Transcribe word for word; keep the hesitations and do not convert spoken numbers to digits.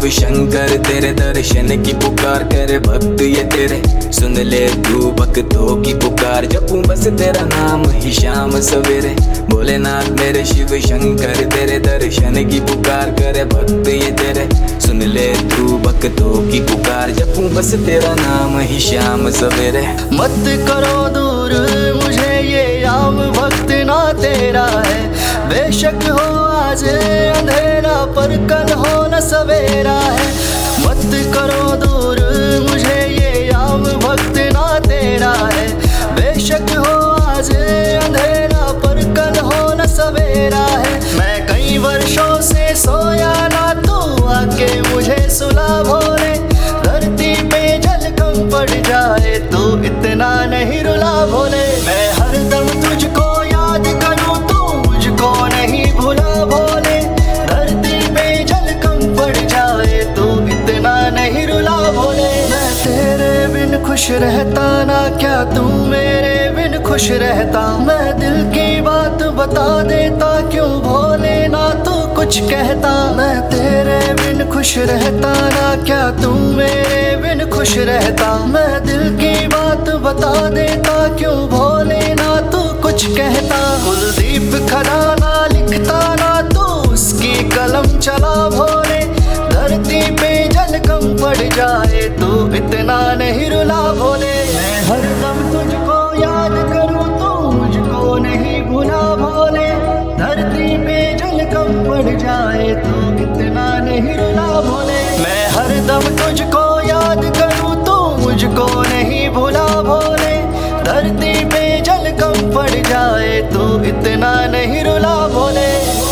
शिव शंकर तेरे दर्शन की पुकार करे भक्त ये तेरे। सुन ले तू भक्तों की पुकार, जपूं बस तेरा नाम ही शाम सवेरे। भोलेनाथ मेरे शिव शंकर तेरे दर्शन की पुकार करे भक्त ये तेरे। सुन ले तू भक्तों की पुकार, जपूं बस तेरा नाम ही शाम सवेरे। मत करो दूर मुझे ये याम, भक्त ना तेरा है बेशक हो आज अंधेरा, पर कल हो न सवेरा है। मत करो दूर मुझे ये याम, भक्त ना तेरा है बेशक हो आज अंधेरा, पर कल हो न सवेरा है। मैं कई वर्षों से सोया ना, तू आके मुझे सुला भोले। धरती पे जल कम पड़ जाए तो इतना नहीं रुला भोले। मैं हरदम तुझको याद करूं, तू मुझको नहीं भुला भोले। धरती पे जल कम पड़ जाए तो इतना नहीं रुला भोले। मैं तेरे बिन खुश रहता ना, क्या तू मेरे बिन खुश रहता। मैं दिल की बात बता देता, क्यों भोले ना तू कुछ कहता। मैं तेरे बिन खुश रहता ना, क्या तू मेरे बिन खुश रहता। मैं दिल की बात बता देता, क्यों भोले ना तू कुछ कहता। कुलदीप खदाना लिखता ना, तू उसकी कलम चला भोले। धरती पे जल कम पड़ जाए तो इतना नहीं रुला भोले। मैं हरदम तुझको याद करूं, तू मुझको नहीं भुला भोले। धरती पे जल कम पड़ जाए तो इतना नहीं रुला भोले। मैं हरदम तुझको याद करूं, तू मुझको नहीं भुला भोले। धरती पे जल कम पड़ जाए तो इतना नहीं रुला भोले।